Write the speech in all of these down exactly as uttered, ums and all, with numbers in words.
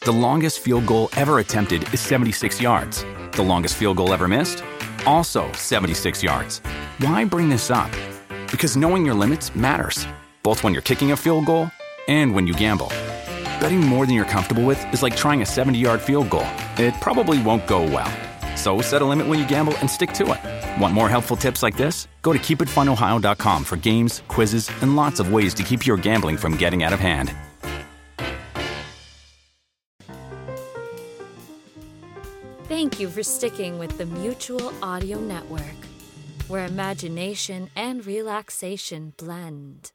The longest field goal ever attempted is seventy-six yards. The longest field goal ever missed? Also seventy-six yards. Why bring this up? Because knowing your limits matters, both when you're kicking a field goal and when you gamble. Betting more than you're comfortable with is like trying a seventy-yard field goal. It probably won't go well. So set a limit when you gamble and stick to it. Want more helpful tips like this? Go to keep it fun ohio dot com for games, quizzes, and lots of ways to keep your gambling from getting out of hand. Thank you for sticking with the Mutual Audio Network, where imagination and relaxation blend.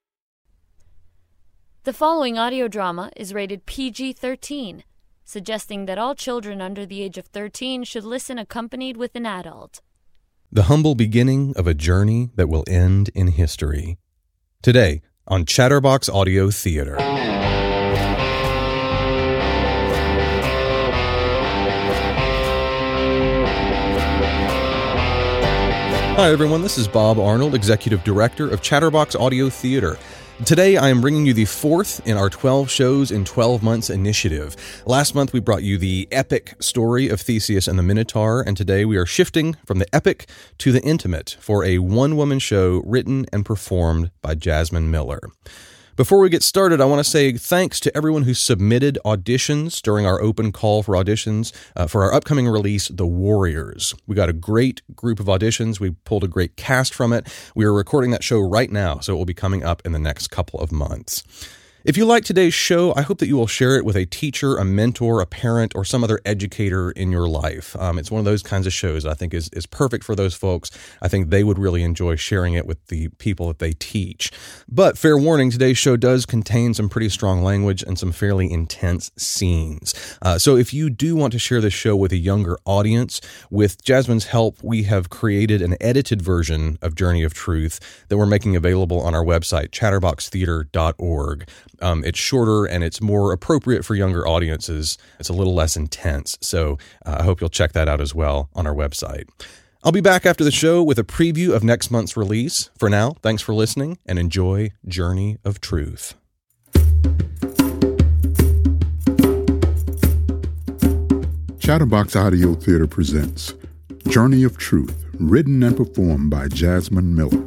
The following audio drama is rated P G thirteen, suggesting that all children under the age of thirteen should listen accompanied with an adult. The humble beginning of a journey that will end in history. Today on Chatterbox Audio Theater. Hi everyone, this is Bob Arnold, Executive Director of Chatterbox Audio Theater. Today I am bringing you the fourth in our twelve shows in twelve months initiative. Last month we brought you the epic story of Theseus and the Minotaur, and today we are shifting from the epic to the intimate for a one-woman show written and performed by Jasmine Miller. Before we get started, I want to say thanks to everyone who submitted auditions during our open call for auditions uh, for our upcoming release, The Warriors. We got a great group of auditions. We pulled a great cast from it. We are recording that show right now, so it will be coming up in the next couple of months. If you like today's show, I hope that you will share it with a teacher, a mentor, a parent, or some other educator in your life. Um, it's one of those kinds of shows I think is, is perfect for those folks. I think they would really enjoy sharing it with the people that they teach. But fair warning, today's show does contain some pretty strong language and some fairly intense scenes. Uh, so if you do want to share this show with a younger audience, with Jasmine's help, we have created an edited version of Journey of Truth that we're making available on our website, chatterbox theater dot org. Um, it's shorter and it's more appropriate for younger audiences. It's a little less intense. So uh, I hope you'll check that out as well on our website. I'll be back after the show with a preview of next month's release. For now, thanks for listening and enjoy Journey of Truth. Chatterbox Audio Theater presents Journey of Truth, written and performed by Jasmine Miller.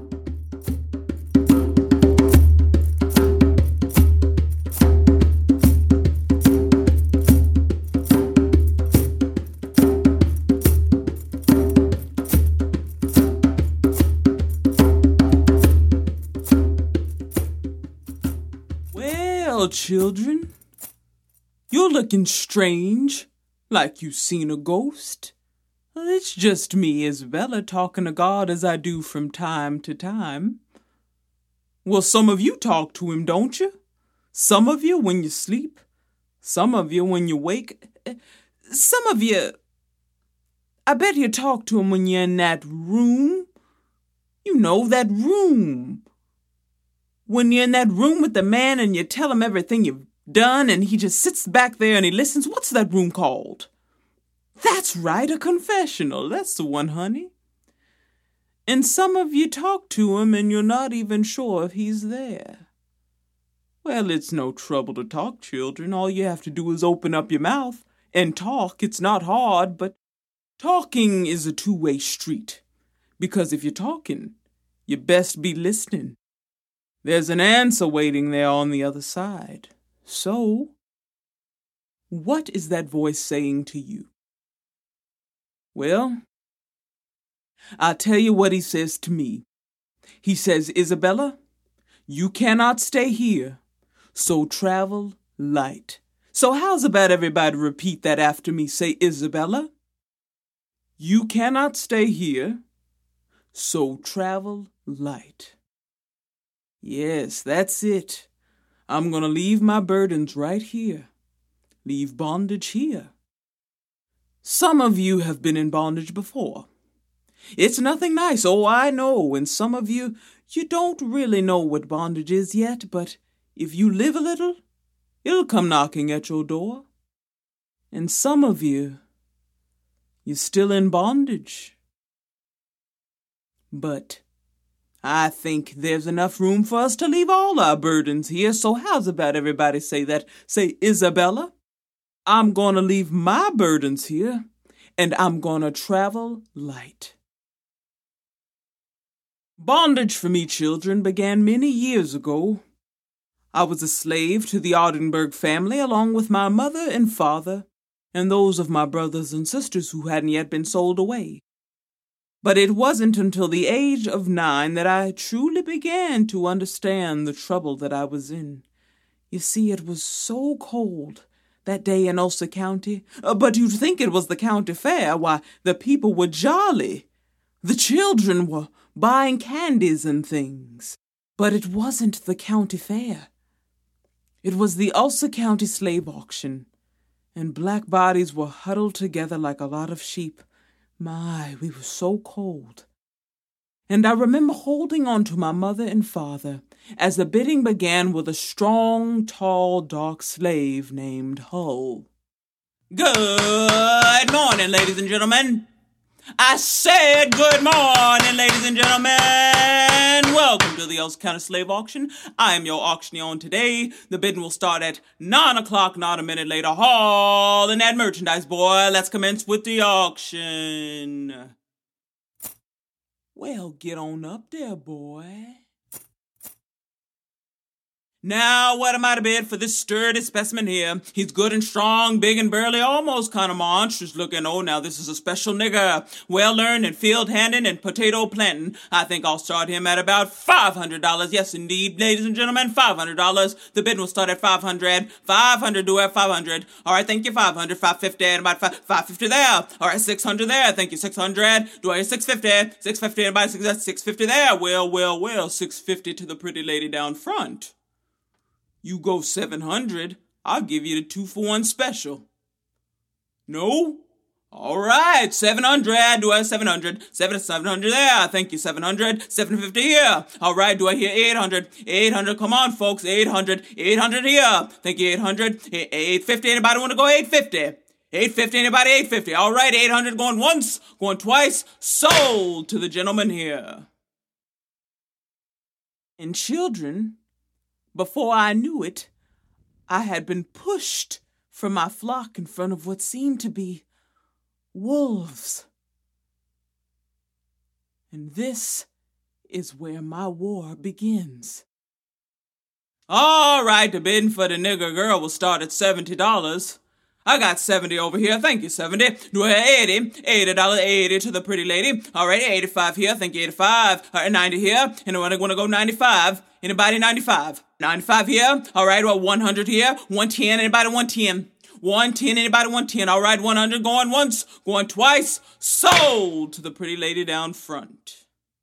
Children, you're looking strange, like you seen a ghost. Well, it's just me, Isabella, talking to God as I do from time to time. Well, some of you talk to him, don't you? Some of you when you sleep, some of you when you wake, some of you, I bet you talk to him when you're in that room. You know, that room. When you're in that room with the man and you tell him everything you've done and he just sits back there and he listens, what's that room called? That's right, a confessional. That's the one, honey. And some of you talk to him and you're not even sure if he's there. Well, it's no trouble to talk, children. All you have to do is open up your mouth and talk. It's not hard, but talking is a two-way street. Because if you're talking, you best be listening. There's an answer waiting there on the other side. So, what is that voice saying to you? Well, I'll tell you what he says to me. He says, Isabella, you cannot stay here, so travel light. So how's about everybody repeat that after me? Say, Isabella, you cannot stay here, so travel light. Yes, that's it. I'm going to leave my burdens right here. Leave bondage here. Some of you have been in bondage before. It's nothing nice, oh, I know. And some of you, you don't really know what bondage is yet, but if you live a little, it'll come knocking at your door. And some of you, you're still in bondage. But I think there's enough room for us to leave all our burdens here, so how's about everybody say that? Say, Isabella, I'm gonna leave my burdens here, and I'm gonna travel light. Bondage for me, children, began many years ago. I was a slave to the Ardenberg family along with my mother and father, and those of my brothers and sisters who hadn't yet been sold away. But it wasn't until the age of nine that I truly began to understand the trouble that I was in. You see, it was so cold that day in Ulster County, uh, but you'd think it was the county fair. Why, the people were jolly. The children were buying candies and things. But it wasn't the county fair. It was the Ulster County slave auction, and black bodies were huddled together like a lot of sheep. My, we were so cold. And I remember holding on to my mother and father as the bidding began with a strong, tall, dark slave named Hull. Good morning, ladies and gentlemen. I said good morning, ladies and gentlemen. Welcome to the Ulster County Slave Auction. I am your auctioneer on today. The bidding will start at nine o'clock, not a minute later. Haul in that merchandise, boy. Let's commence with the auction. Well, get on up there, boy. Now, what am I to bid for this sturdy specimen here? He's good and strong, big and burly, almost kind of monstrous looking. Oh, now this is a special nigger. Well learned in field handing and potato planting. I think I'll start him at about five hundred dollars. Yes, indeed, ladies and gentlemen, five hundred dollars. The bid will start at five hundred dollars. five hundred dollars, do I have five hundred dollars? All right, thank you, five hundred dollars. five hundred fifty dollars, and about five hundred fifty dollars there. All right, six hundred dollars there. Thank you, six hundred dollars. Do I have six hundred fifty dollars? six hundred fifty dollars, and about six hundred fifty dollars there. Well, well, well, six hundred fifty dollars to the pretty lady down front. You go seven hundred dollars, I'll give you the two for one special. No? All right, seven hundred dollars. Do I have seven hundred dollars? seven, seven hundred there. Thank you, seven hundred dollars. seven hundred fifty here. All right, do I hear eight hundred dollars? eight hundred dollars, come on, folks. eight hundred dollars. eight hundred dollars here. Thank you, eight hundred dollars. eight hundred fifty, anybody want to go eight hundred fifty? eight hundred fifty, anybody? eight hundred fifty. All right, eight hundred going once, going twice. Sold to the gentleman here. And children, before I knew it, I had been pushed from my flock in front of what seemed to be wolves. And this is where my war begins. All right, the bidding for the nigger girl will start at seventy dollars. I got seventy over here. Thank you, seventy. Do I have eighty? eighty dollars, eighty to the pretty lady. All right, eighty-five here. Thank you, eighty-five. All right, ninety here. Anyone want to go ninety-five? Anybody ninety-five? ninety-five here. All right, well, one hundred here. one ten. Anybody one ten? one ten. Anybody one ten? All right, one hundred going once, going twice. Sold to the pretty lady down front.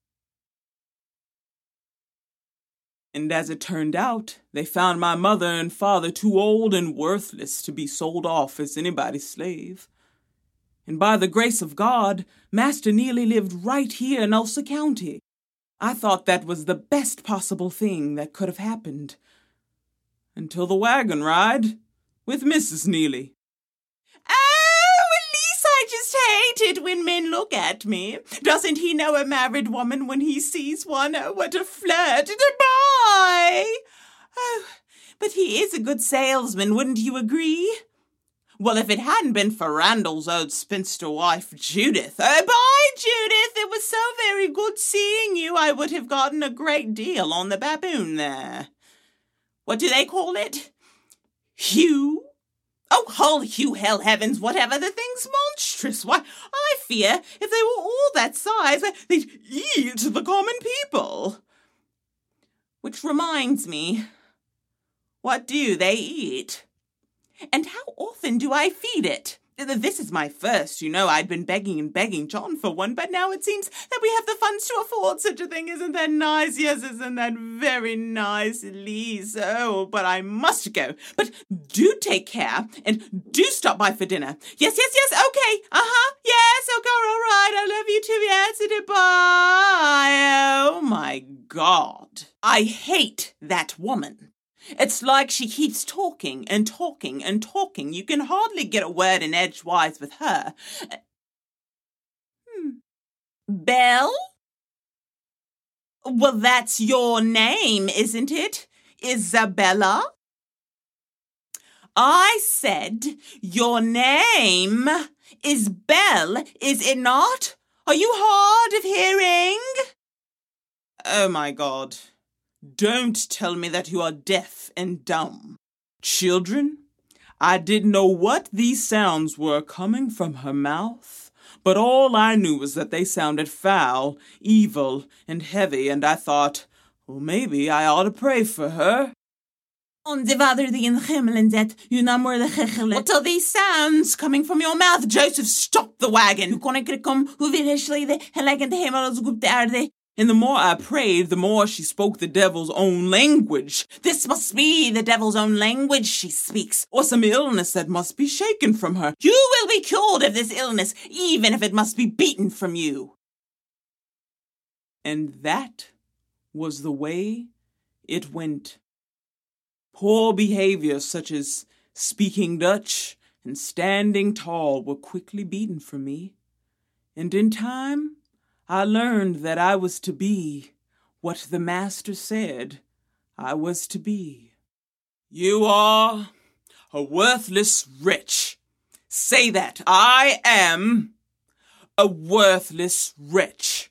And as it turned out, they found my mother and father too old and worthless to be sold off as anybody's slave. And by the grace of God, Master Neely lived right here in Ulster County. I thought that was the best possible thing that could have happened. Until the wagon ride with Missus Neely. Oh, Elise, I just hate it when men look at me. Doesn't he know a married woman when he sees one? Oh, what a flirt and a boy! Oh, but he is a good salesman, wouldn't you agree? Well, if it hadn't been for Randall's old spinster wife, Judith. Oh, bye, Judith. It was so very good seeing you. I would have gotten a great deal on the baboon there. What do they call it? Hugh? Oh, Hull, Hugh, hell, heavens, whatever. The thing's monstrous. Why, I fear if they were all that size, they'd eat the common people. Which reminds me, what do they eat? And how often do I feed it? This is my first, you know. I'd been begging and begging John for one, but now it seems that we have the funds to afford such a thing. Isn't that nice? Yes, isn't that very nice, Elise? Oh, but I must go. But do take care, and do stop by for dinner. Yes, yes, yes, okay. Uh-huh, yes, okay, all right. I love you too, yes, and bye. Oh, my God. I hate that woman. It's like she keeps talking and talking and talking. You can hardly get a word in edgewise with her. Hmm. Belle? Well, that's your name, isn't it? Isabella? I said your name is Belle, is it not? Are you hard of hearing? Oh, my God. Don't tell me that you are deaf and dumb. Children, I didn't know what these sounds were coming from her mouth, but all I knew was that they sounded foul, evil, and heavy, and I thought, well, maybe I ought to pray for her. Onze vader die in de hemelen zit, uw naam worden geheiligd. What are these sounds coming from your mouth? Joseph, stop the wagon. Hoe kon ik er komen? Hoe wil hij sleden? Gelijk in de hemel als op de aarde. And the more I prayed, the more she spoke the devil's own language. This must be the devil's own language she speaks, or some illness that must be shaken from her. You will be cured of this illness, even if it must be beaten from you. And that was the way it went. Poor behaviors such as speaking Dutch and standing tall were quickly beaten from me, and in time I learned that I was to be what the Master said I was to be. You are a worthless wretch. Say that. I am a worthless wretch.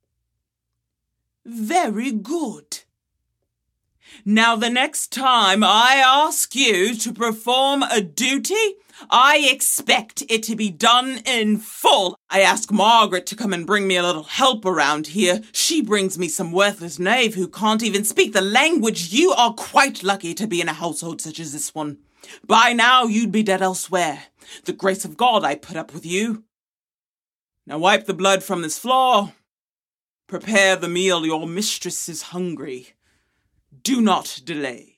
Very good. Now the next time I ask you to perform a duty, I expect it to be done in full. I ask Margaret to come and bring me a little help around here. She brings me some worthless knave who can't even speak the language. You are quite lucky to be in a household such as this one. By now you'd be dead elsewhere. The grace of God I put up with you. Now wipe the blood from this floor. Prepare the meal. Your mistress is hungry. Do not delay.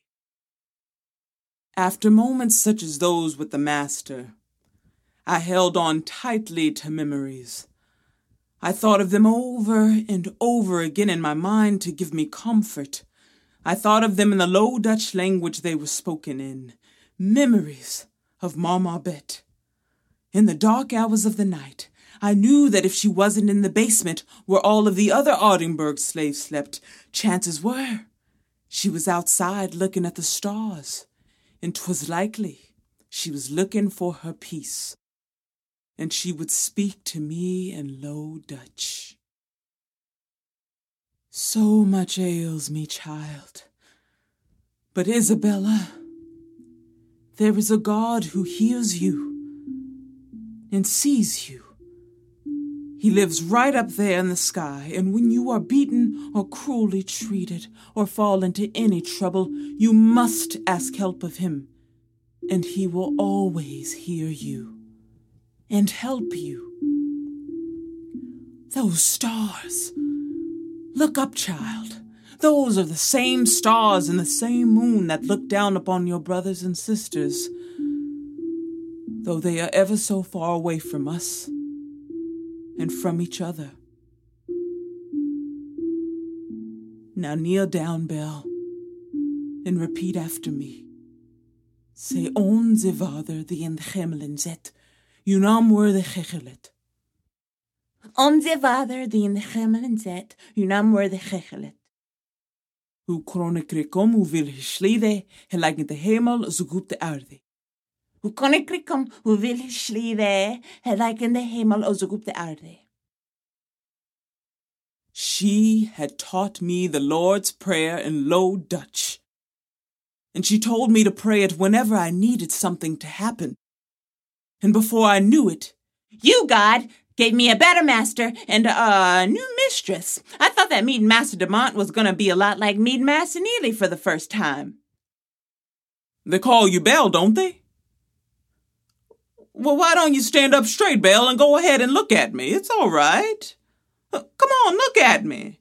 After moments such as those with the Master, I held on tightly to memories. I thought of them over and over again in my mind to give me comfort. I thought of them in the Low Dutch language they were spoken in. Memories of Mama Bet. In the dark hours of the night, I knew that if she wasn't in the basement where all of the other Audingburg slaves slept, chances were she was outside looking at the stars, and 'twas likely she was looking for her peace, and she would speak to me in Low Dutch. So much ails me, child. But Isabella, there is a God who hears you and sees you. He lives right up there in the sky, and when you are beaten or cruelly treated or fall into any trouble, you must ask help of him, and he will always hear you and help you. Those stars. Look up, child. Those are the same stars and the same moon that look down upon your brothers and sisters, though they are ever so far away from us and from each other. Now kneel down, Belle, and repeat after me. Say, Onze Vader die in de hemelen zit, uw naam worde geheiligd. Onze Vader die in de hemelen zit, uw naam worde geheiligd. Uw koninkrijk kom, hoe wil geslieden, gelijk in de hemel, zo goed de aarde. Uw koninkrijk kom, hoe wil geslieden, gelijk in de hemel, zo goed de aarde. She had taught me the Lord's Prayer in Low Dutch, and she told me to pray it whenever I needed something to happen. And before I knew it, you, God, gave me a better master and a new mistress. I thought that meeting Master Demont was going to be a lot like meeting Master Neely for the first time. They call you Belle, don't they? Well, why don't you stand up straight, Belle, and go ahead and look at me? It's all right. Come on, look at me.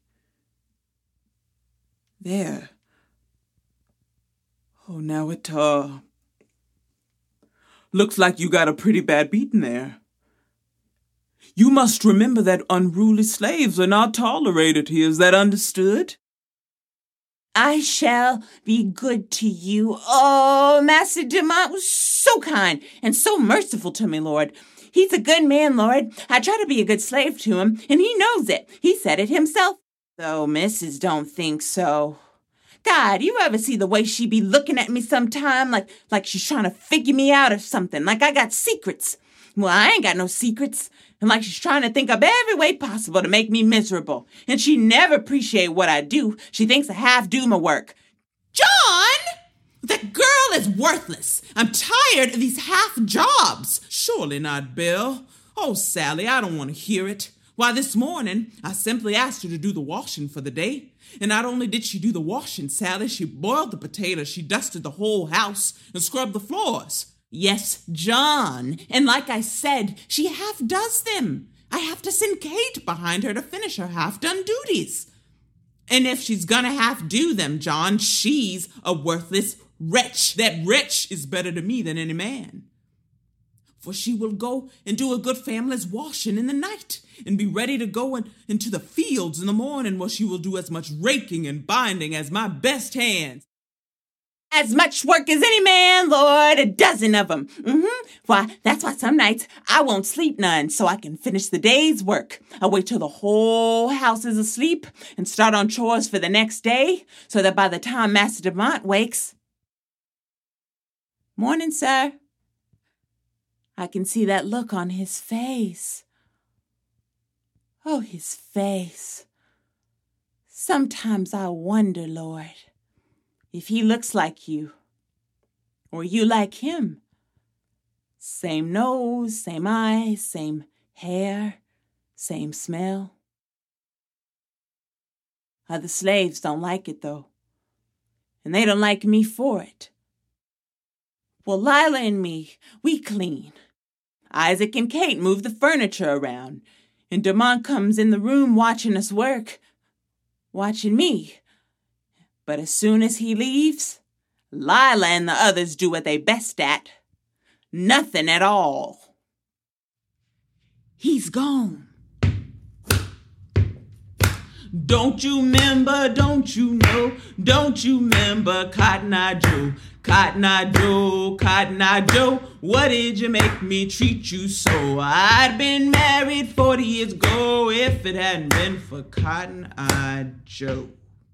There. Oh, now it, uh, looks like you got a pretty bad beating there. You must remember that unruly slaves are not tolerated here. Is that understood? I shall be good to you. Oh, Master Demont was so kind and so merciful to me, Lord. He's a good man, Lord. I try to be a good slave to him, and he knows it. He said it himself. Though missus don't think so. God, you ever see the way she be looking at me sometime? Like, like she's trying to figure me out or something. Like I got secrets. Well, I ain't got no secrets. And like she's trying to think of every way possible to make me miserable. And she never appreciate what I do. She thinks I half do my work. John! That girl is worthless. I'm tired of these half jobs. Surely not, Bill. Oh, Sally, I don't want to hear it. Why, this morning, I simply asked her to do the washing for the day. And not only did she do the washing, Sally, she boiled the potatoes, she dusted the whole house, and scrubbed the floors. Yes, John. And like I said, she half does them. I have to send Kate behind her to finish her half-done duties. And if she's gonna half do them, John, she's a worthless wretch. That wretch is better to me than any man. For she will go and do a good family's washing in the night, and be ready to go in, into the fields in the morning, where she will do as much raking and binding as my best hands. As much work as any man, Lord, a dozen of them. Mm-hmm. Why, that's why some nights I won't sleep none, so I can finish the day's work. I wait till the whole house is asleep and start on chores for the next day, so that by the time Master Dumont wakes... Morning, sir. I can see that look on his face. Oh, his face. Sometimes I wonder, Lord, if he looks like you, or you like him. Same nose, same eyes, same hair, same smell. Other slaves don't like it, though, and they don't like me for it. Well, Lila and me, we clean. Isaac and Kate move the furniture around, and Dumont comes in the room watching us work, watching me. But as soon as he leaves, Lila and the others do what they best at. Nothing at all. He's gone. Don't you remember, don't you know, don't you remember Cotton Eye Joe? Cotton Eye Joe, Cotton Eye Joe, what did you make me treat you so? I'd been married forty years ago if it hadn't been for Cotton Eye Joe.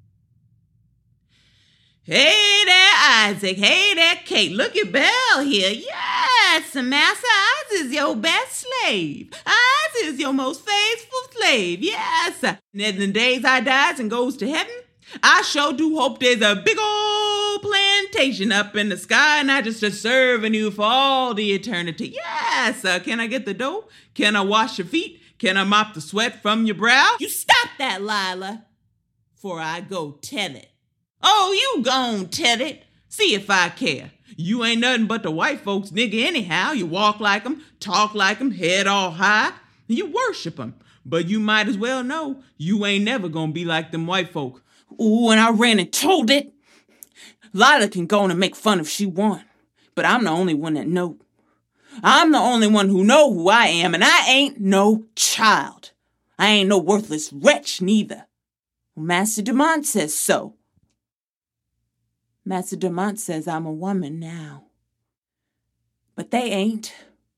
Hey there, Isaac. Hey there, Kate. Look at Belle here. Yes, Master Isaac is your best slave. Isaac is your most faithful slave. Yes. And in the days I dies and goes to heaven, I sure do hope there's a big old plantation up in the sky and I just a serving you for all the eternity. Yes. Uh, can I get the dough? Can I wash your feet? Can I mop the sweat from your brow? You stop that, Lila, for I go tell it. Oh, you gon' tell it. See if I care. You ain't nothing but the white folks nigga anyhow. You walk like 'em, talk like 'em, head all high. You worship 'em. But you might as well know you ain't never gonna be like them white folk. Ooh, and I ran and told it. Lila can go on and make fun if she want, but I'm the only one that know. I'm the only one who know who I am, and I ain't no child. I ain't no worthless wretch neither. Well, Master Dumont says so. Master Dumont says I'm a woman now. But they ain't.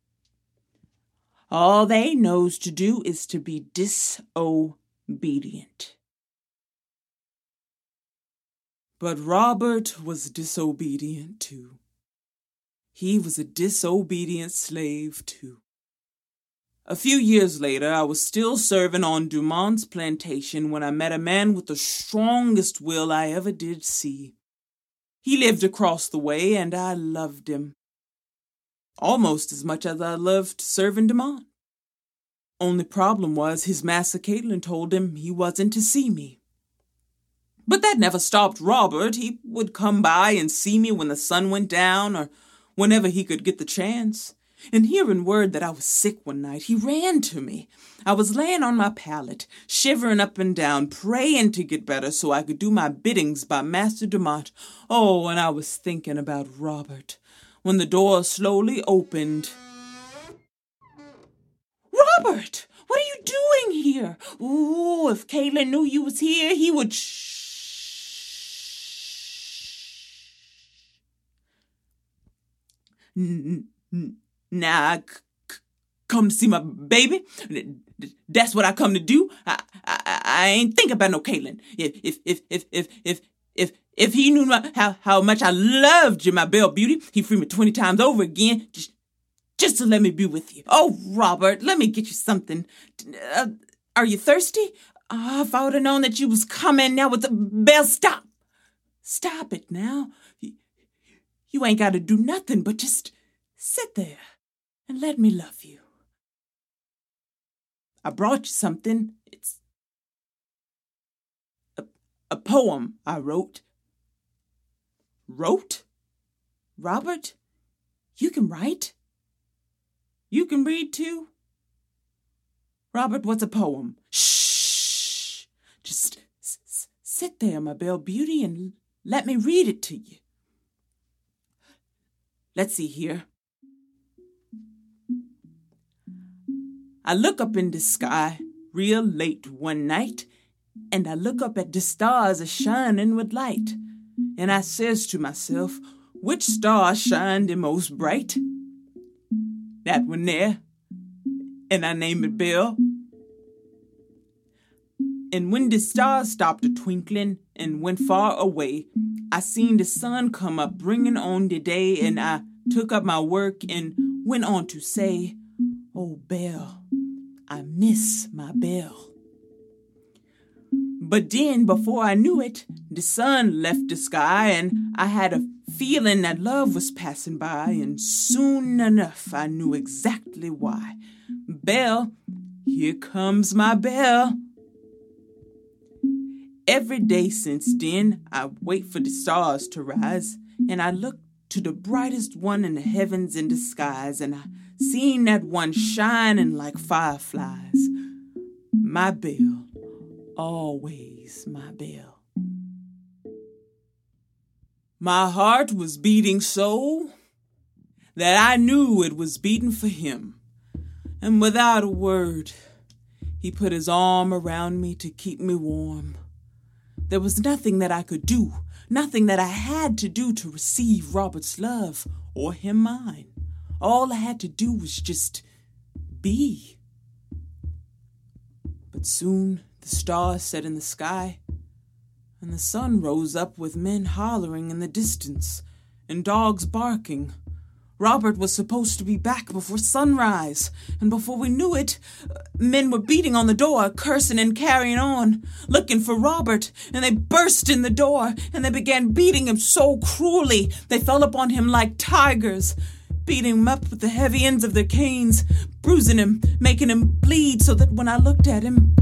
All they knows to do is to be disobedient. But Robert was disobedient too. He was a disobedient slave too. A few years later, I was still serving on Dumont's plantation when I met a man with the strongest will I ever did see. He lived across the way, and I loved him. Almost as much as I loved serving Dumont. Only problem was his Master Caitlin told him he wasn't to see me. But that never stopped Robert. He would come by and see me when the sun went down or whenever he could get the chance. And hearing word that I was sick one night, he ran to me. I was laying on my pallet, shivering up and down, praying to get better so I could do my biddings by Master Dumont. Oh, and I was thinking about Robert when the door slowly opened. Robert, what are you doing here? Ooh, if Caitlin knew you was here, he would shh. N- n- Now I c- c- come to see my baby. That's what I come to do. I I, I ain't think about no Caitlin. If if if if if if if if he knew my, how, how much I loved you, my Belle Beauty, he'd free me twenty times over again just, just to let me be with you. Oh, Robert, let me get you something. Uh, are you thirsty? Oh, if I would have known that you was coming now with the Belle, stop. Stop it now. You, you ain't got to do nothing but just sit there and let me love you. I brought you something. It's a, a poem I wrote. Wrote? Robert, you can write? You can read too? Robert, what's a poem? Shh! Just s- s- sit there, my Belle Beauty, and let me read it to you. Let's see here. I look up in the sky real late one night, and I look up at the stars a-shining with light. And I says to myself, which star shined the most bright? That one there. And I name it Belle. And when the stars stopped a-twinkling and went far away, I seen the sun come up bringing on the day, and I took up my work and went on to say, oh, Belle, I miss my Belle. But then, before I knew it, the sun left the sky, and I had a feeling that love was passing by, and soon enough I knew exactly why. Belle, here comes my Belle. Every day since then, I wait for the stars to rise, and I look to the brightest one in the heavens and the skies, and I seen that one shining like fireflies. My Belle. Always my Belle. My heart was beating so that I knew it was beating for him. And without a word, he put his arm around me to keep me warm. There was nothing that I could do, nothing that I had to do to receive Robert's love or him mine. All I had to do was just be. But soon the stars set in the sky, and the sun rose up with men hollering in the distance and dogs barking. Robert was supposed to be back before sunrise, and before we knew it, men were beating on the door, cursing and carrying on, looking for Robert, and they burst in the door, and they began beating him so cruelly they fell upon him like tigers, beating him up with the heavy ends of their canes, bruising him, making him bleed so that when I looked at him,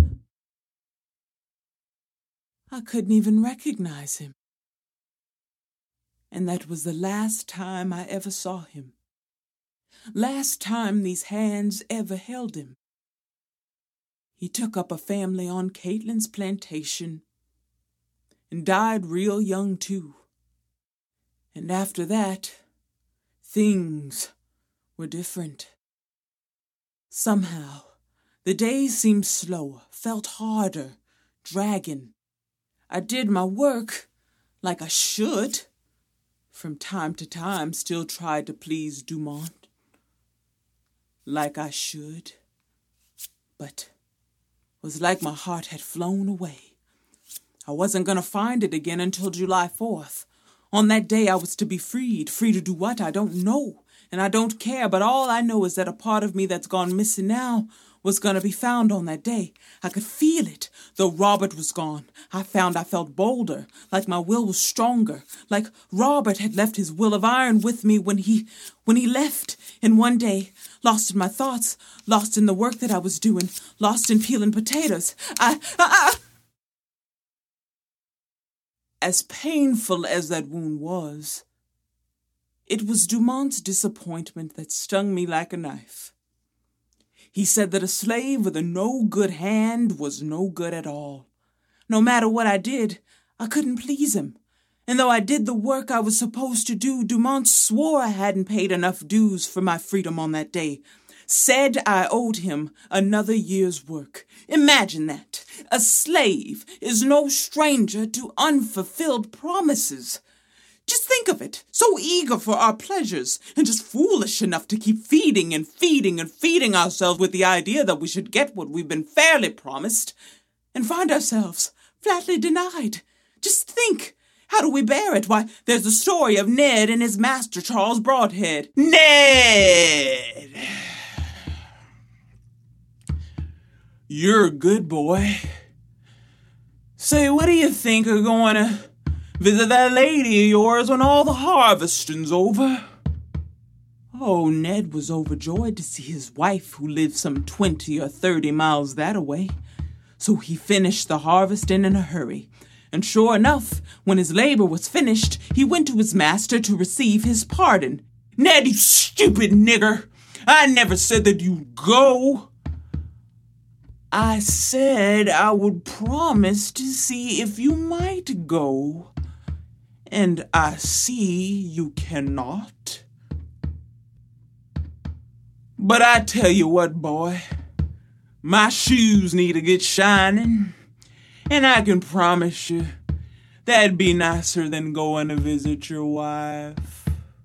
I couldn't even recognize him. And that was the last time I ever saw him. Last time these hands ever held him. He took up a family on Caitlin's plantation and died real young, too. And after that, things were different. Somehow, the days seemed slower, felt harder, dragging. I did my work like I should. From time to time, still tried to please Dumont. Like I should. But it was like my heart had flown away. I wasn't going to find it again until July fourth. On that day I was to be freed. Free to do what? I don't know. And I don't care, but all I know is that a part of me that's gone missing now was going to be found on that day. I could feel it. Though Robert was gone, I found I felt bolder, like my will was stronger, like Robert had left his will of iron with me when he, when he left. And one day, lost in my thoughts, lost in the work that I was doing, lost in peeling potatoes, I, I, I as painful as that wound was, it was Dumont's disappointment that stung me like a knife. He said that a slave with a no-good hand was no good at all. No matter what I did, I couldn't please him. And though I did the work I was supposed to do, Dumont swore I hadn't paid enough dues for my freedom on that day. Said I owed him another year's work. Imagine that. A slave is no stranger to unfulfilled promises. Just think of it, so eager for our pleasures, and just foolish enough to keep feeding and feeding and feeding ourselves with the idea that we should get what we've been fairly promised, and find ourselves flatly denied. Just think, How do we bear it? Why, there's the story of Ned and his master, Charles Broadhead. Ned! You're a good boy. Say, what do you think of going to visit that lady of yours when all the harvesting's over? Oh, Ned was overjoyed to see his wife, who lived some twenty or thirty miles that-a-way. So he finished the harvesting in a hurry. And sure enough, when his labor was finished, he went to his master to receive his pardon. Ned, you stupid nigger! I never said that you'd go. I said I would promise to see if you might go. And I see you cannot. But I tell you what, boy, my shoes need to get shining, and I can promise you that'd be nicer than going to visit your wife.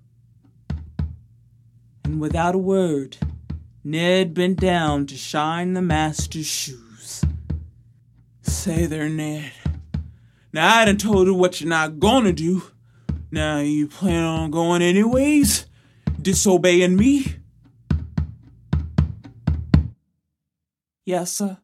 And without a word, Ned bent down to shine the master's shoes. Say there, Ned. Now, I done told you what you're not gonna do. Now, you plan on going anyways? Disobeying me? Yes, sir.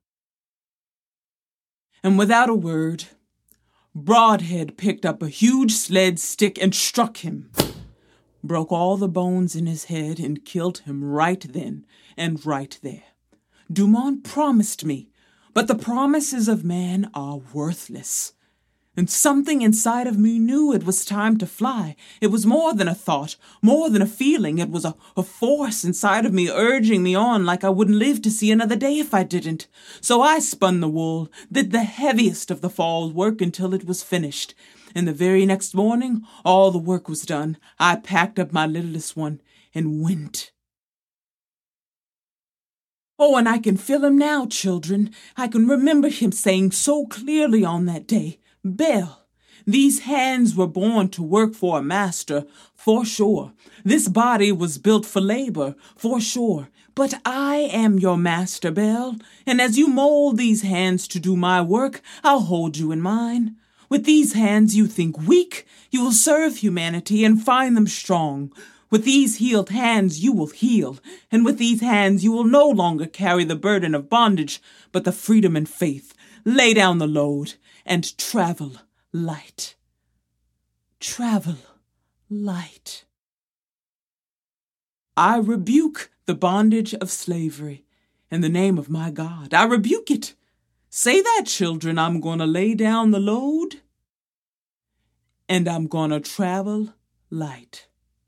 And without a word, Broadhead picked up a huge sled stick and struck him, broke all the bones in his head, and killed him right then and right there. Dumont promised me, but the promises of man are worthless. And something inside of me knew it was time to fly. It was more than a thought, more than a feeling. It was a, a force inside of me urging me on like I wouldn't live to see another day if I didn't. So I spun the wool, did the heaviest of the fall's work until it was finished. And the very next morning, all the work was done. I packed up my littlest one and went. Oh, and I can feel him now, children. I can remember him saying so clearly on that day, Belle, these hands were born to work for a master, for sure. This body was built for labor, for sure. But I am your master, Belle, and as you mold these hands to do my work, I'll hold you in mine. With these hands you think weak, you will serve humanity and find them strong. With these healed hands you will heal, and with these hands you will no longer carry the burden of bondage, but the freedom and faith. Lay down the load and travel light. Travel light. I rebuke the bondage of slavery in the name of my God. I rebuke it. Say that, children. I'm going to lay down the load and I'm going to travel light.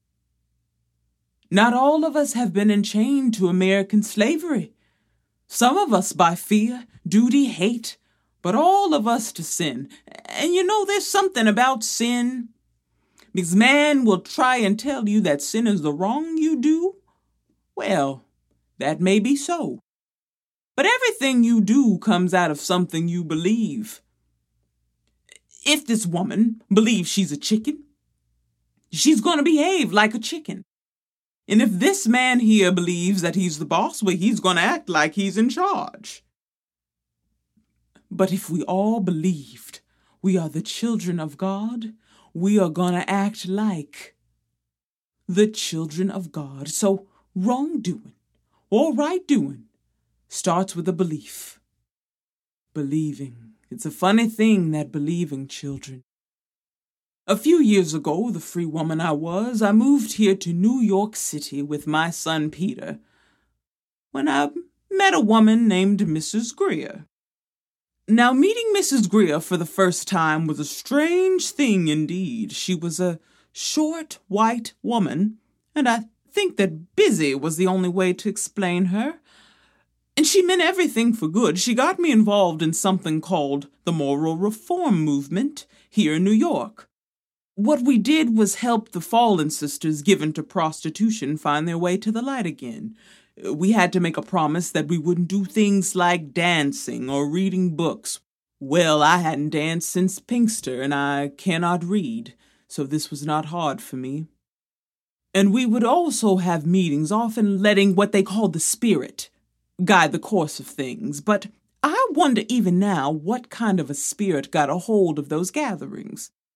Not all of us have been enchained to American slavery. Some of us by fear, duty, hate, but all of us to sin. And you know, there's something about sin. Because man will try and tell you that sin is the wrong you do. Well, that may be so. But everything you do comes out of something you believe. If this woman believes she's a chicken, she's going to behave like a chicken. And if this man here believes that he's the boss, well, he's going to act like he's in charge. But if we all believed we are the children of God, we are going to act like the children of God. So wrongdoing or right doing starts with a belief. Believing. It's a funny thing, that believing, children. A few years ago, the free woman I was, I moved here to New York City with my son Peter, when I met a woman named Missus Greer. Now, meeting Missus Greer for the first time was a strange thing indeed. She was a short, white woman, and I think that busy was the only way to explain her. And she meant everything for good. She got me involved in something called the Moral Reform Movement here in New York. What we did was help the fallen sisters given to prostitution find their way to the light again. We had to make a promise that we wouldn't do things like dancing or reading books. Well, I hadn't danced since Pinkster, and I cannot read, so this was not hard for me. And we would also have meetings, often letting what they called the spirit guide the course of things. But I wonder even now what kind of a spirit got a hold of those gatherings.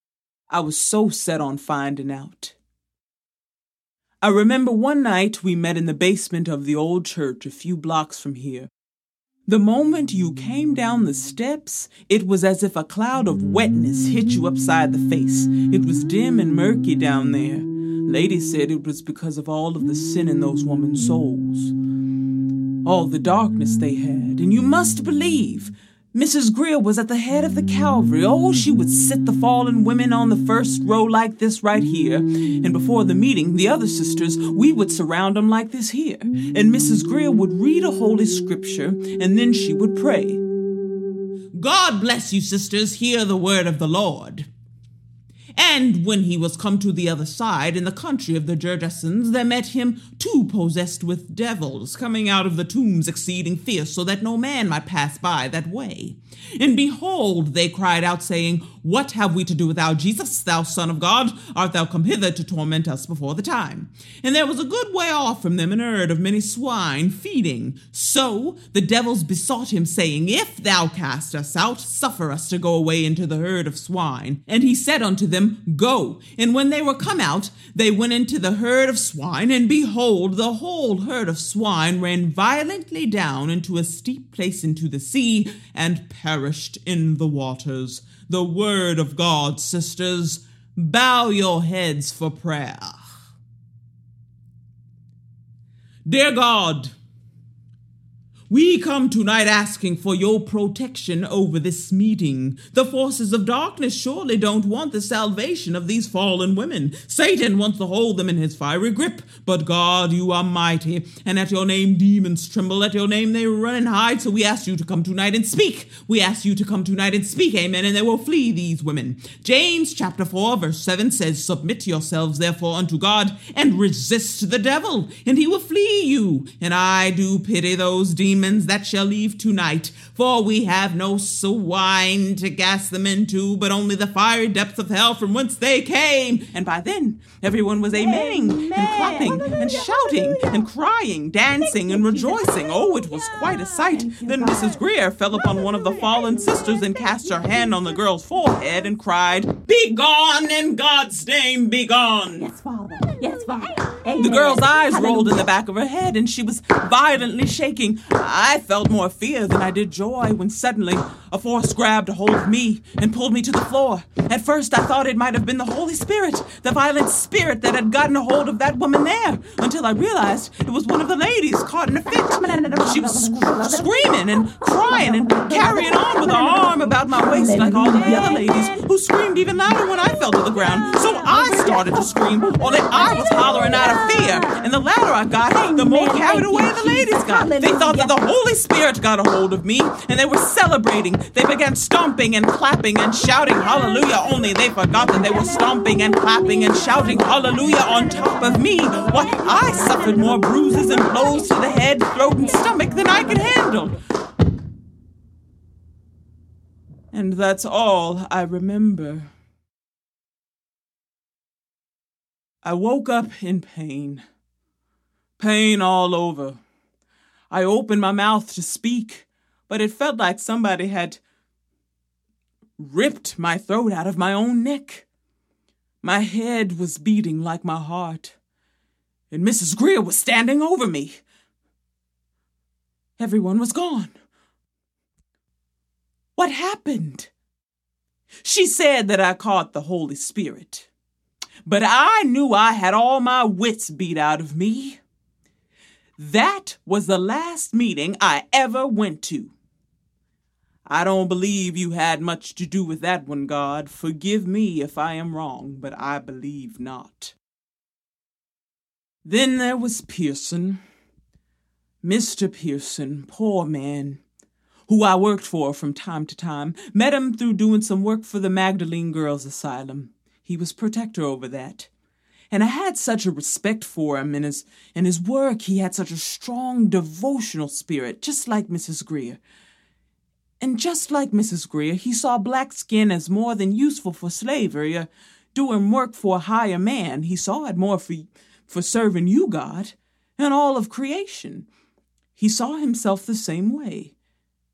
I was so set on finding out. I remember one night we met in the basement of the old church a few blocks from here. The moment you came down the steps, it was as if a cloud of wetness hit you upside the face. It was dim and murky down there. Lady said it was because of all of the sin in those women's souls. All the darkness they had. And you must believe, Missus Greer was at the head of the Calvary. Oh, she would sit the fallen women on the first row like this right here. And before the meeting, the other sisters, we would surround them like this here. And Missus Greer would read a holy scripture, and then she would pray. God bless you, sisters. Hear the word of the Lord. And when he was come to the other side, in the country of the Gergesens, there met him two possessed with devils, coming out of the tombs exceeding fierce, so that no man might pass by that way. And behold, they cried out, saying, What have we to do with thou, Jesus, thou Son of God? Art thou come hither to torment us before the time? And there was a good way off from them an herd of many swine feeding. So the devils besought him, saying, If thou cast us out, suffer us to go away into the herd of swine. And he said unto them, Go. And when they were come out, they went into the herd of swine, and behold, the whole herd of swine ran violently down into a steep place into the sea, and perished in the waters. The word of God, sisters. Bow your heads for prayer. Dear God, we come tonight asking for your protection over this meeting. The forces of darkness surely don't want the salvation of these fallen women. Satan wants to hold them in his fiery grip. But God, you are mighty, and at your name demons tremble. At your name they run and hide. So we ask you to come tonight and speak. We ask you to come tonight and speak, amen, and they will flee, these women. James chapter four verse seven says, Submit yourselves therefore unto God, and resist the devil, and he will flee you. And I do pity those demons that shall leave tonight, for we have no swine to cast them into, but only the fiery depths of hell from whence they came. And by then, everyone was amening and clapping and shouting and crying, dancing and rejoicing. Oh, it was quite a sight. Then Missus Greer fell upon one of the fallen sisters and cast her hand on the girl's forehead and cried, Be gone, in God's name, be gone. Yes, Father. Yes, Father. The girl's eyes rolled in the back of her head, and she was violently shaking. I felt more fear than I did joy when suddenly a force grabbed a hold of me and pulled me to the floor. At first, I thought it might have been the Holy Spirit, the violent spirit that had gotten a hold of that woman there, until I realized it was one of the ladies caught in a fit. She was sc- screaming and crying and carrying on with her arm about my waist like all of the other ladies, who screamed even louder when I fell to the ground. So I started to scream, only I was hollering out of fear. And the louder I got, the more carried away the ladies got. They thought that the Holy Spirit got a hold of me, and they were celebrating. They began stomping and clapping and shouting hallelujah, only they forgot that they were stomping and clapping and shouting hallelujah on top of me. Why, I suffered more bruises and blows to the head, throat, and stomach than I could handle. And that's all I remember. I woke up in pain. Pain all over. I opened my mouth to speak, but it felt like somebody had ripped my throat out of my own neck. My head was beating like my heart, and Missus Greer was standing over me. Everyone was gone. What happened? She said that I caught the Holy Spirit, but I knew I had all my wits beat out of me. That was the last meeting I ever went to. I don't believe you had much to do with that one, God. Forgive me if I am wrong, but I believe not. Then there was Pearson. Mister Pearson, poor man, who I worked for from time to time. Met him through doing some work for the Magdalene Girls Asylum. He was protector over that. And I had such a respect for him. In his, in his work, he had such a strong devotional spirit, just like Missus Greer. And just like Missus Greer, he saw black skin as more than useful for slavery, or doing work for a higher man. He saw it more for, for serving you, God, and all of creation. He saw himself the same way.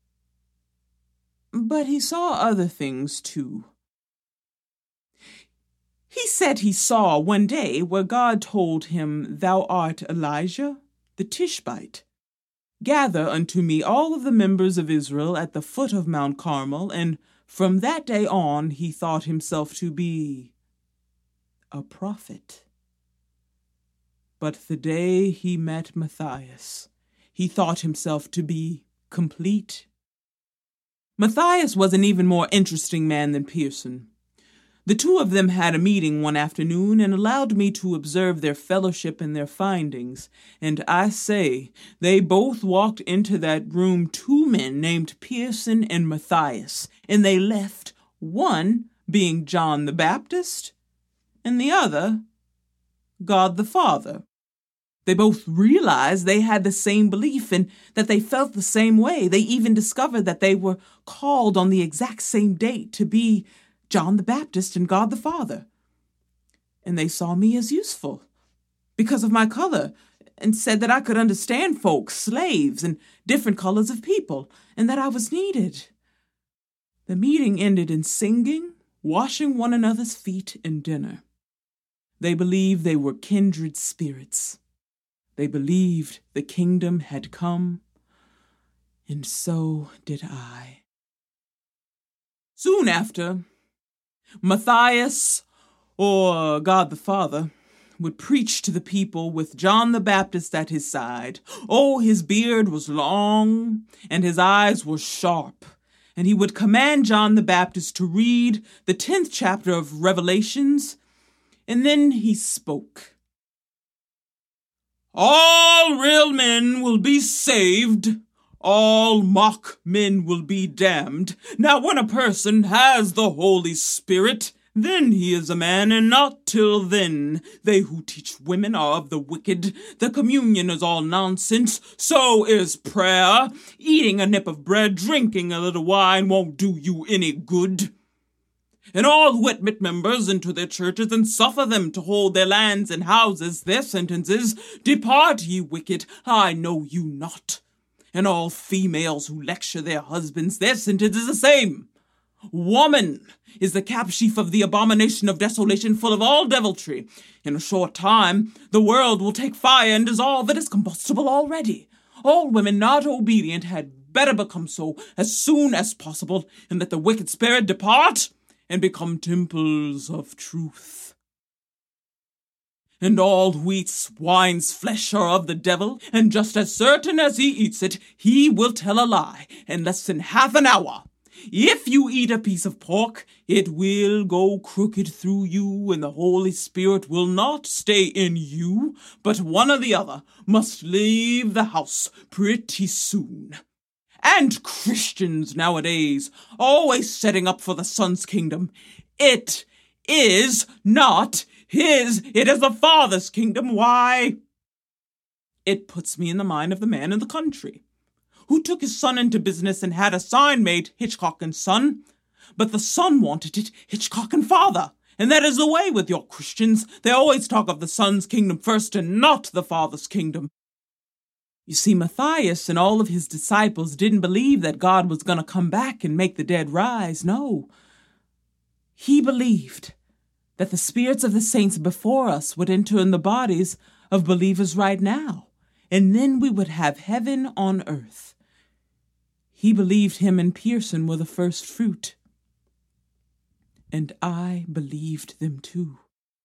But he saw other things, too. He said he saw one day where God told him, "Thou art Elijah, the Tishbite. Gather unto me all of the members of Israel at the foot of Mount Carmel," and from that day on he thought himself to be a prophet. But the day he met Matthias, he thought himself to be complete. Matthias was an even more interesting man than Pearson. The two of them had a meeting one afternoon and allowed me to observe their fellowship and their findings, and I say, they both walked into that room two men named Pearson and Matthias, and they left, one being John the Baptist, and the other God the Father. They both realized they had the same belief and that they felt the same way. They even discovered that they were called on the exact same date to be John the Baptist and God the Father. And they saw me as useful because of my color and said that I could understand folks, slaves, and different colors of people, and that I was needed. The meeting ended in singing, washing one another's feet, and dinner. They believed they were kindred spirits. They believed the kingdom had come, and so did I. Soon after, Matthias, or God the Father, would preach to the people with John the Baptist at his side. Oh, his beard was long, and his eyes were sharp, and he would command John the Baptist to read the tenth chapter of Revelations, and then he spoke. "All real men will be saved. All mock men will be damned. Now when a person has the Holy Spirit, then he is a man, and not till then. They who teach women are of the wicked. The communion is all nonsense. So is prayer. Eating a nip of bread, drinking a little wine won't do you any good. And all who admit members into their churches and suffer them to hold their lands and houses, their sentence is, Depart, ye wicked, I know you not. And all females who lecture their husbands, their sentence is the same. Woman is the capsheaf of the abomination of desolation, full of all deviltry. In a short time, the world will take fire and dissolve. It is combustible already. All women not obedient had better become so as soon as possible, and let the wicked spirit depart and become temples of truth. And all who eat swine's flesh are of the devil, and just as certain as he eats it, he will tell a lie in less than half an hour. If you eat a piece of pork, it will go crooked through you, and the Holy Spirit will not stay in you, but one or the other must leave the house pretty soon. And Christians nowadays, always setting up for the Son's kingdom. It is not his, it is the Father's kingdom. Why? It puts me in the mind of the man in the country who took his son into business and had a sign made Hitchcock and Son, but the son wanted it Hitchcock and Father. And that is the way with your Christians. They always talk of the Son's kingdom first and not the Father's kingdom. You see, Matthias and all of his disciples didn't believe that God was going to come back and make the dead rise. No. He believed that the spirits of the saints before us would enter in the bodies of believers right now, and then we would have heaven on earth. He believed him and Pearson were the first fruit, and I believed them too.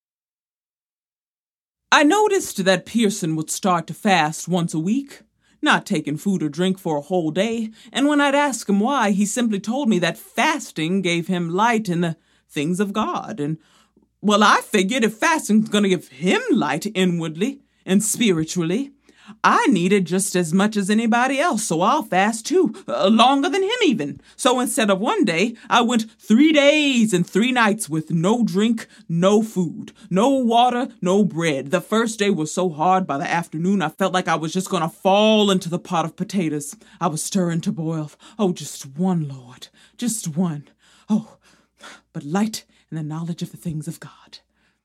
I noticed that Pearson would start to fast once a week, not taking food or drink for a whole day, and when I'd ask him why, he simply told me that fasting gave him light in the things of God, and well, I figured if fasting's going to give him light inwardly and spiritually, I need it just as much as anybody else, so I'll fast too, uh, longer than him even. So instead of one day, I went three days and three nights with no drink, no food, no water, no bread. The first day was so hard, by the afternoon I felt like I was just going to fall into the pot of potatoes I was stirring to boil. Oh, just one, Lord, just one. Oh, but light and the knowledge of the things of God.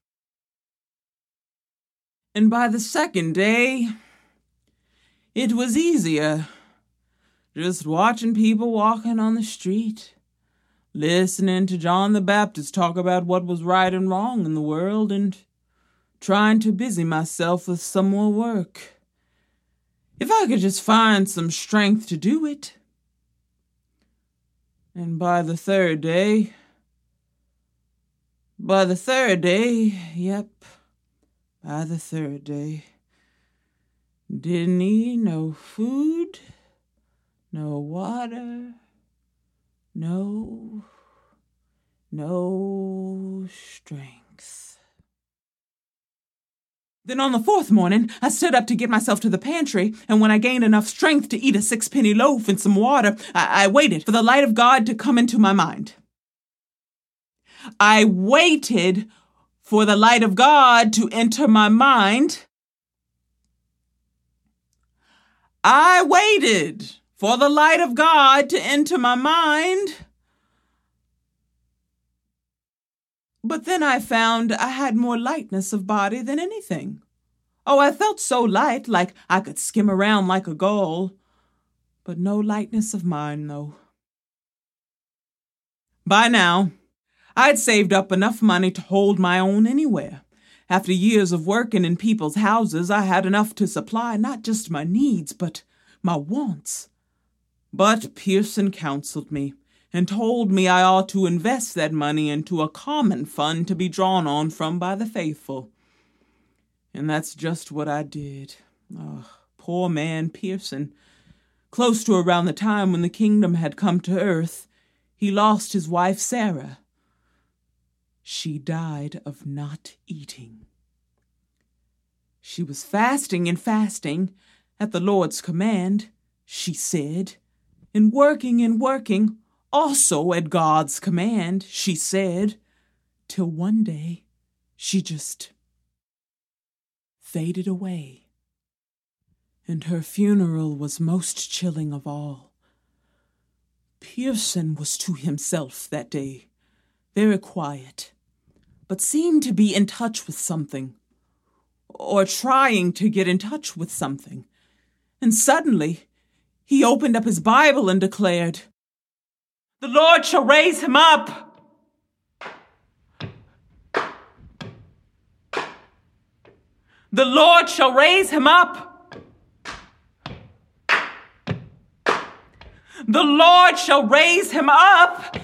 And by the second day, it was easier. Just watching people walking on the street, listening to John the Baptist talk about what was right and wrong in the world and trying to busy myself with some more work. If I could just find some strength to do it. And by the third day, by the third day, yep, by the third day, didn't eat no food, no water, no, no strength. Then on the fourth morning, I stood up to get myself to the pantry, and when I gained enough strength to eat a six-penny loaf and some water, I, I waited for the light of God to come into my mind. I waited for the light of God to enter my mind. I waited for the light of God to enter my mind. But then I found I had more lightness of body than anything. Oh, I felt so light, like I could skim around like a gull, but no lightness of mind, though. By now, I'd saved up enough money to hold my own anywhere. After years of working in people's houses, I had enough to supply not just my needs, but my wants. But Pearson counseled me and told me I ought to invest that money into a common fund to be drawn on from by the faithful. And that's just what I did. Oh, poor man Pearson. Close to around the time when the kingdom had come to earth, he lost his wife Sarah. She died of not eating. She was fasting and fasting at the Lord's command, she said, and working and working also at God's command, she said, till one day she just faded away. And her funeral was most chilling of all. Pearson was to himself that day, very quiet, but seemed to be in touch with something, or trying to get in touch with something. And suddenly, he opened up his Bible and declared, "The Lord shall raise him up." The Lord shall raise him up. The Lord shall raise him up.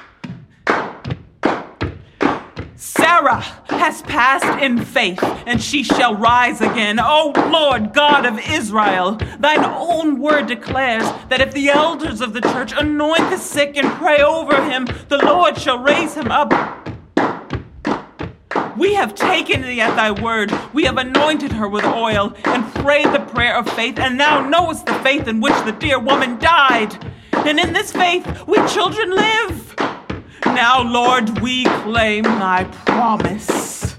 Sarah has passed in faith, and she shall rise again. O Lord God of Israel, thine own word declares that if the elders of the church anoint the sick and pray over him, the Lord shall raise him up. We have taken thee at thy word. We have anointed her with oil and prayed the prayer of faith, and thou knowest the faith in which the dear woman died. And in this faith we children live. Now, Lord, we claim thy promise.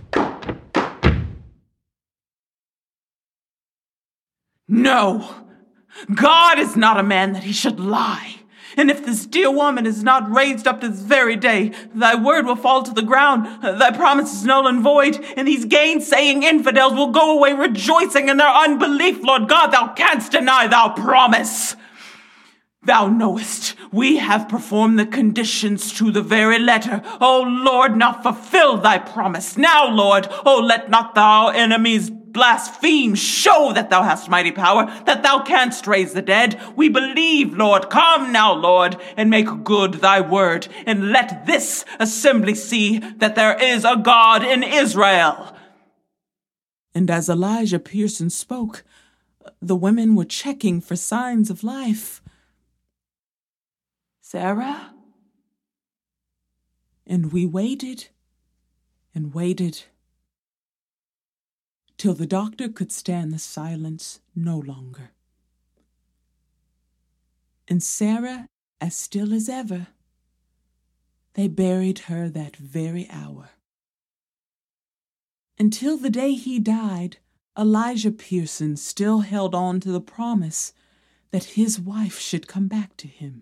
No, God is not a man that he should lie. And if this dear woman is not raised up to this very day, thy word will fall to the ground, thy promise is null and void, and these gainsaying infidels will go away rejoicing in their unbelief. Lord God, thou canst deny thou promise. Thou knowest, we have performed the conditions to the very letter. O Lord, now fulfill thy promise. Now, Lord, O let not thou enemies blaspheme. Show that thou hast mighty power, that thou canst raise the dead. We believe, Lord. Come now, Lord, and make good thy word, and let this assembly see that there is a God in Israel. And as Elijah Pearson spoke, the women were checking for signs of life. Sarah? And we waited and waited till the doctor could stand the silence no longer. And Sarah, as still as ever, they buried her that very hour. Until the day he died, Elijah Pearson still held on to the promise that his wife should come back to him.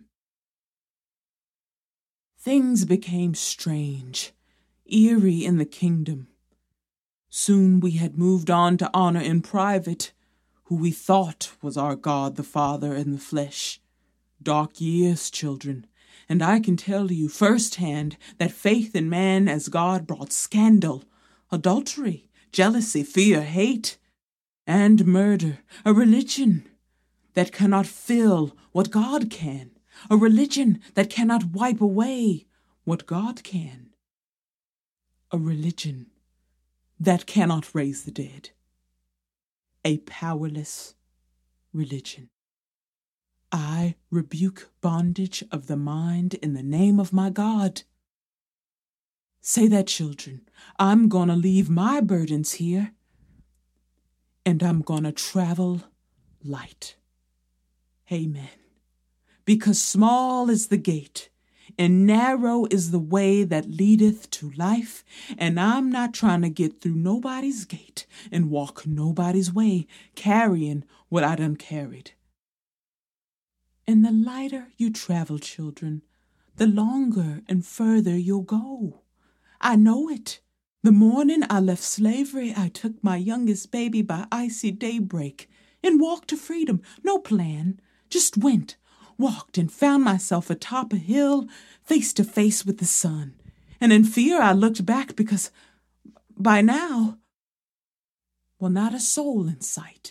Things became strange, eerie in the kingdom. Soon we had moved on to honor in private who we thought was our God the Father in the flesh. Dark years, children, And I can tell you firsthand that faith in man as God brought scandal, adultery, jealousy, fear, hate, and murder. A religion that cannot fill what God can. A religion that cannot wipe away what God can. A religion that cannot raise the dead. A powerless religion. I rebuke bondage of the mind in the name of my God. Say that, children. I'm gonna leave my burdens here, and I'm gonna travel light. Amen. Because small is the gate, and narrow is the way that leadeth to life, and I'm not trying to get through nobody's gate and walk nobody's way, carrying what I done carried. And the lighter you travel, children, the longer and further you'll go. I know it. The morning I left slavery, I took my youngest baby by icy daybreak and walked to freedom. No plan, just went, walked, and found myself atop a hill, face to face with the sun. And in fear I looked back because by now, well, not a soul in sight.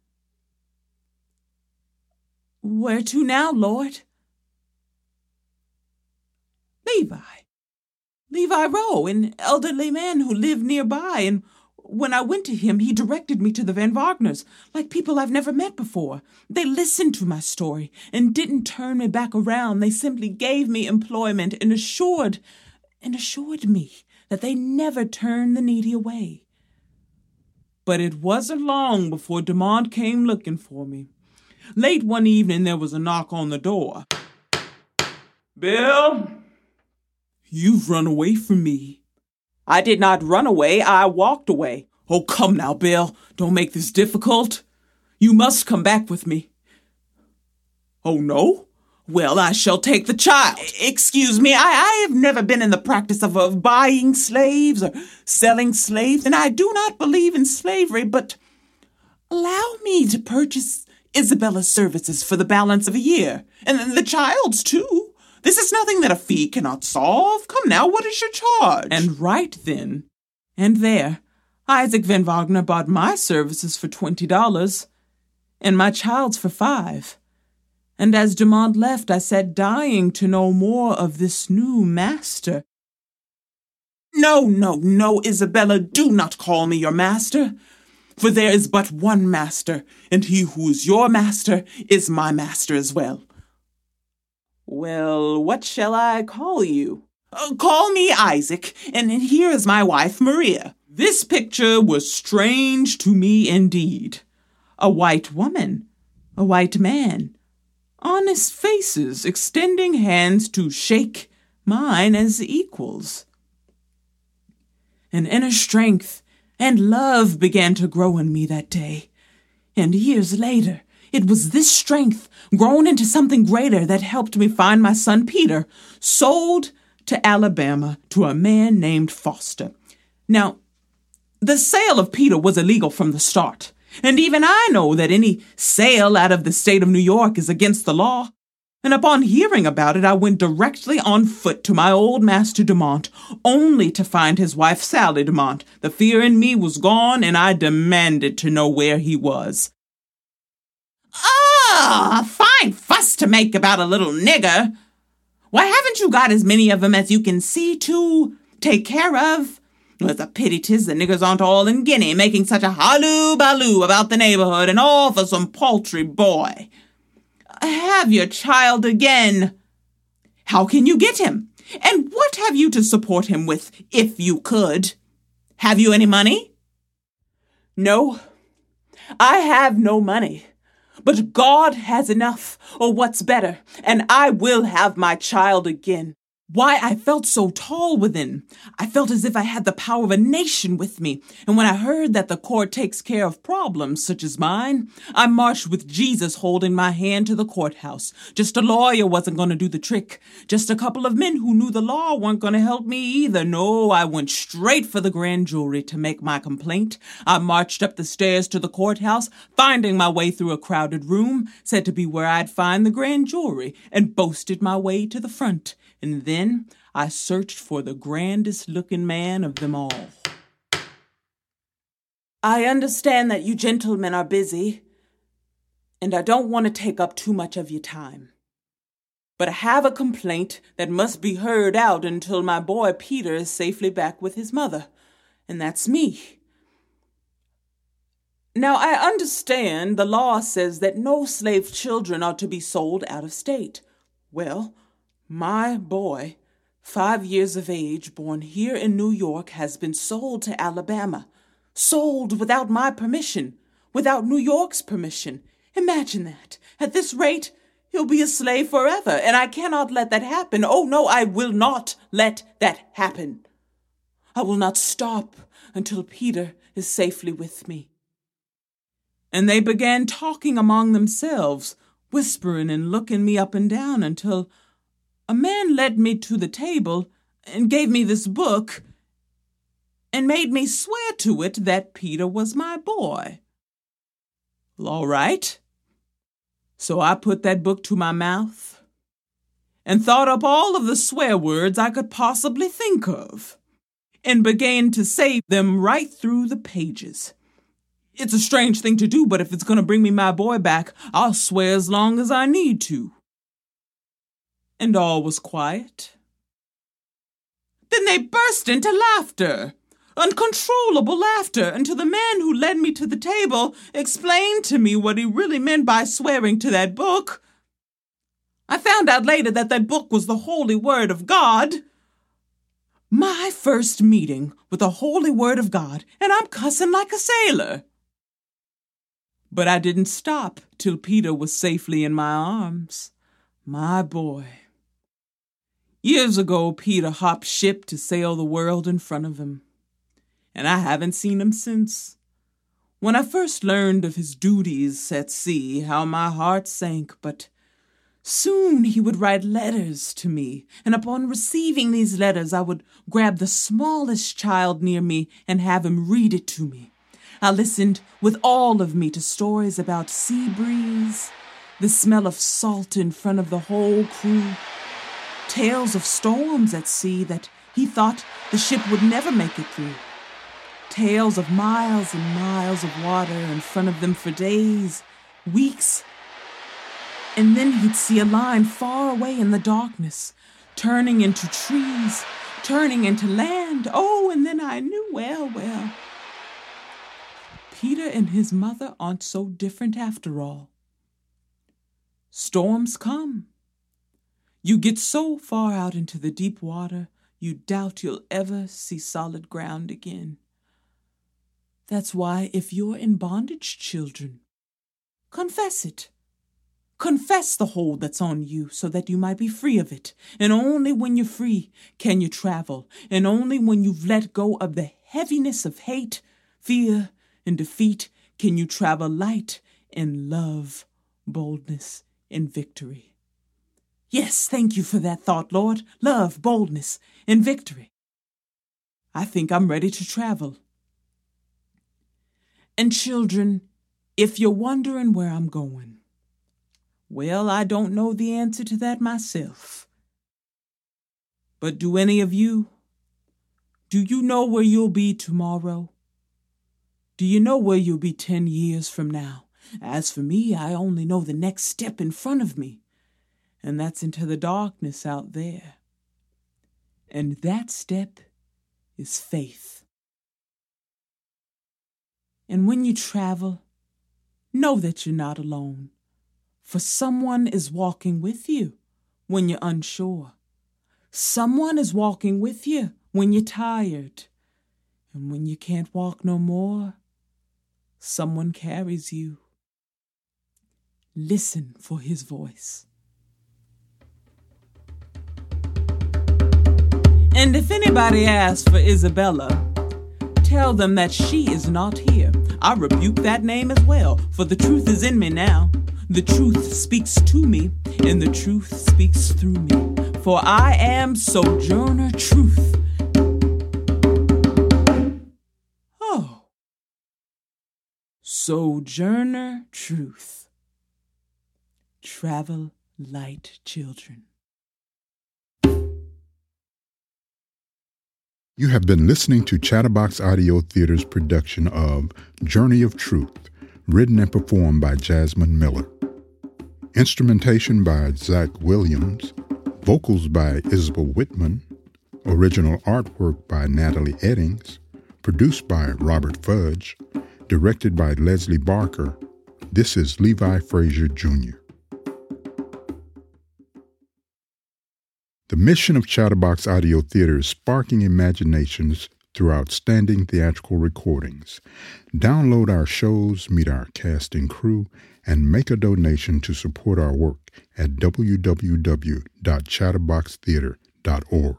Where to now, Lord? Levi. Levi Rowe, an elderly man who lived nearby, and when I went to him, he directed me to the Van Wagners, like people I've never met before. They listened to my story and didn't turn me back around. They simply gave me employment and assured, and assured me that they never turn the needy away. But it wasn't long before DeMont came looking for me. Late one evening, there was a knock on the door. Bill, you've run away from me. I did not run away, I walked away. Oh, come now, Bill, don't make this difficult. You must come back with me. Oh, no? Well, I shall take the child. Excuse me, I, I have never been in the practice of, of buying slaves or selling slaves, and I do not believe in slavery, but allow me to purchase Isabella's services for the balance of a year, and the child's too. This is nothing that a fee cannot solve. Come now, what is your charge? And right then and there, Isaac Van Wagner bought my services for twenty dollars, and my child's for five. And as DeMont left, I sat dying to know more of this new master. No, no, no, Isabella, do not call me your master. For there is but one master, and he who is your master is my master as well. Well, what shall I call you? Uh, call me Isaac, and here is my wife, Maria. This picture was strange to me indeed. A white woman, a white man, honest faces extending hands to shake mine as equals. An inner strength and love began to grow in me that day. And years later, it was this strength, grown into something greater, that helped me find my son Peter, sold to Alabama to a man named Foster. Now, the sale of Peter was illegal from the start, and even I know that any sale out of the state of New York is against the law. And upon hearing about it, I went directly on foot to my old master DeMont, only to find his wife Sally DeMont. The fear in me was gone, and I demanded to know where he was. Ah, fine fuss to make about a little nigger. Why, haven't you got as many of them as you can see to take care of? It's a pity 'tis the niggers aren't all in Guinea, making such a halloo-balloo about the neighborhood, and all for some paltry boy. Have your child again. How can you get him? And what have you to support him with, if you could? Have you any money? No, I have no money. But God has enough, or what's better, and I will have my child again. why I felt so tall within. I felt as if I had the power of a nation with me. And when I heard that the court takes care of problems such as mine, I marched with Jesus holding my hand to the courthouse. Just a lawyer wasn't going to do the trick. Just a couple of men who knew the law weren't going to help me either. No, I went straight for the grand jury to make my complaint. I marched up the stairs to the courthouse, finding my way through a crowded room, said to be where I'd find the grand jury, and boasted my way to the front. And then I searched for the grandest-looking man of them all. I understand that you gentlemen are busy, and I don't want to take up too much of your time. But I have a complaint that must be heard out until my boy Peter is safely back with his mother, and that's me. Now, I understand the law says that no slave children are to be sold out of state. Well, my boy, five years of age, born here in New York, has been sold to Alabama. Sold without my permission, without New York's permission. Imagine that. At this rate, he'll be a slave forever, and I cannot let that happen. Oh, no, I will not let that happen. I will not stop until Peter is safely with me. And they began talking among themselves, whispering and looking me up and down until a man led me to the table and gave me this book and made me swear to it that Peter was my boy. Well, all right. So I put that book to my mouth and thought up all of the swear words I could possibly think of and began to say them right through the pages. It's a strange thing to do, but if it's going to bring me my boy back, I'll swear as long as I need to. And all was quiet. Then they burst into laughter, uncontrollable laughter, until the man who led me to the table explained to me what he really meant by swearing to that book. I found out later that that book was the Holy Word of God. My first meeting with the Holy Word of God, and I'm cussing like a sailor. But I didn't stop till Peter was safely in my arms. My boy. Years ago, Peter hopped ship to sail the world in front of him, and I haven't seen him since. When I first learned of his duties at sea, how my heart sank, but soon he would write letters to me, and upon receiving these letters, I would grab the smallest child near me and have him read it to me. I listened with all of me to stories about sea breeze, the smell of salt in front of the whole crew, tales of storms at sea that he thought the ship would never make it through, tales of miles and miles of water in front of them for days, weeks, and then he'd see a line far away in the darkness, turning into trees, turning into land. Oh, and then I knew, well, well, Peter and his mother aren't so different after all. Storms come. You get so far out into the deep water, you doubt you'll ever see solid ground again. That's why if you're in bondage, children, confess it. Confess the hold that's on you so that you might be free of it. And only when you're free can you travel. And only when you've let go of the heaviness of hate, fear, and defeat can you travel light in love, boldness, and victory. Yes, thank you for that thought, Lord. Love, boldness, and victory. I think I'm ready to travel. And children, if you're wondering where I'm going, well, I don't know the answer to that myself. But do any of you? Do you know where you'll be tomorrow? Do you know where you'll be ten years from now? As for me, I only know the next step in front of me, and that's into the darkness out there. And that step is faith. And when you travel, know that you're not alone, for someone is walking with you when you're unsure. Someone is walking with you when you're tired. And when you can't walk no more, someone carries you. Listen for his voice. And if anybody asks for Isabella, tell them that she is not here. I rebuke that name as well, for the truth is in me now. The truth speaks to me, and the truth speaks through me. For I am Sojourner Truth. Oh. Sojourner Truth. Travel light, children. You have been listening to Chatterbox Audio Theater's production of Journey of Truth, written and performed by Jasmine Miller. Instrumentation by Zach Williams, vocals by Isabel Whitman, original artwork by Natalie Eddings, produced by Robert Fudge, directed by Leslie Barker. This is Levi Frazier Junior The mission of Chatterbox Audio Theater is sparking imaginations through outstanding theatrical recordings. Download our shows, meet our cast and crew, and make a donation to support our work at w w w dot chatterbox theater dot org.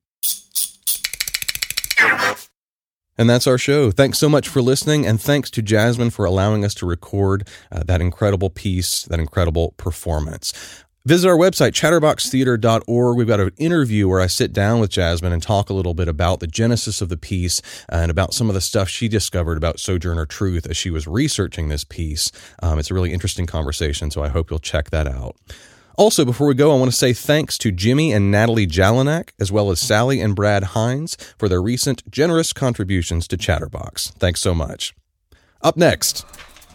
And that's our show. Thanks so much for listening, and thanks to Jasmine for allowing us to record uh, that incredible piece, that incredible performance. Visit our website, chatterbox theater dot org. We've got an interview where I sit down with Jasmine and talk a little bit about the genesis of the piece and about some of the stuff she discovered about Sojourner Truth as she was researching this piece. Um, it's a really interesting conversation, so I hope you'll check that out. Also, before we go, I want to say thanks to Jimmy and Natalie Jelinek, as well as Sally and Brad Hines, for their recent generous contributions to Chatterbox. Thanks so much. Up next.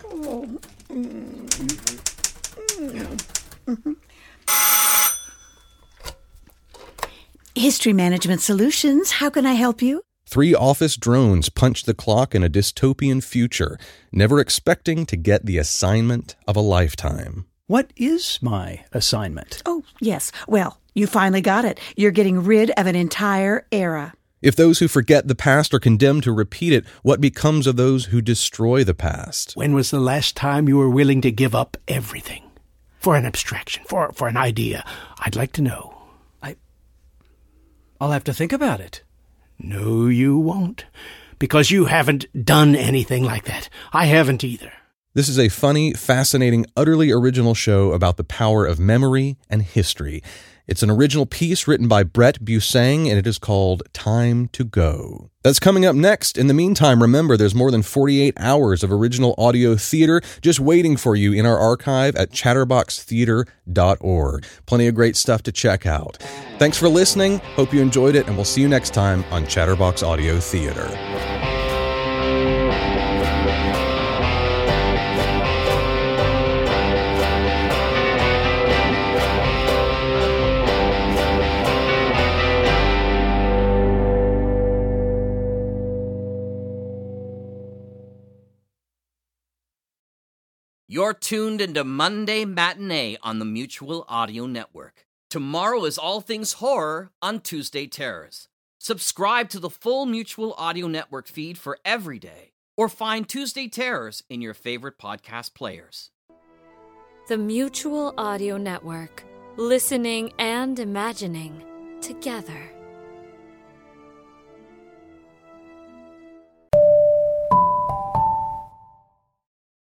History Management Solutions, how can I help you? Three office drones punch the clock in a dystopian future, never expecting to get the assignment of a lifetime. What is my assignment? Oh, yes. Well, you finally got it. You're getting rid of an entire era. If those who forget the past are condemned to repeat it, what becomes of those who destroy the past? When was the last time you were willing to give up everything? For an abstraction, for, for an idea. I'd like to know. I... I'll have to think about it. No, you won't. Because you haven't done anything like that. I haven't either. This is a funny, fascinating, utterly original show about the power of memory and history. It's an original piece written by Brett Busang, and it is called Time to Go. That's coming up next. In the meantime, remember, there's more than forty-eight hours of original audio theater just waiting for you in our archive at chatterbox theater dot org. Plenty of great stuff to check out. Thanks for listening. Hope you enjoyed it, and we'll see you next time on Chatterbox Audio Theater. You're tuned into Monday Matinee on the Mutual Audio Network. Tomorrow is All Things Horror on Tuesday Terrors. Subscribe to the full Mutual Audio Network feed for every day, or find Tuesday Terrors in your favorite podcast players. The Mutual Audio Network. Listening and imagining together.